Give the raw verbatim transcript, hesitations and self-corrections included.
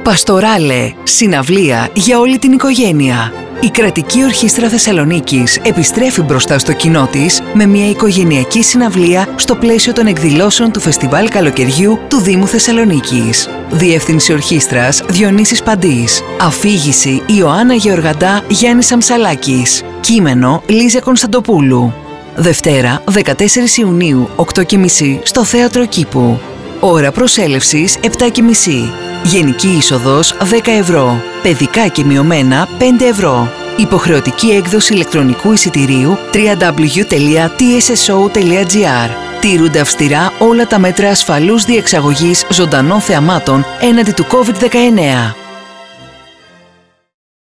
Παστοράλε, συναυλία για όλη την οικογένεια. Η Κρατική Ορχήστρα Θεσσαλονίκης επιστρέφει μπροστά στο κοινό της με μια οικογενειακή συναυλία στο πλαίσιο των εκδηλώσεων του Φεστιβάλ Καλοκαιριού του Δήμου Θεσσαλονίκης. Διεύθυνση Ορχήστρας Διονύσης Παντής. Αφήγηση Ιωάννα Γεωργαντά, Γιάννης Σαμψαλάκης. Κείμενο Λίζα Κωνσταντοπούλου. Δευτέρα, δεκατέσσερις Ιουνίου, οκτώ και μισή, στο Θέατρο Κήπου. Ώρα προσέλευσης επτά και μισή. Γενική είσοδος δέκα ευρώ. Παιδικά και μειωμένα πέντε ευρώ. Υποχρεωτική έκδοση ηλεκτρονικού εισιτηρίου double-u double-u double-u τελεία τι ες ες ο τελεία τζι άρ. Τηρούνται αυστηρά όλα τα μέτρα ασφαλούς διεξαγωγής ζωντανών θεαμάτων έναντι του κόβιντ δεκαεννέα.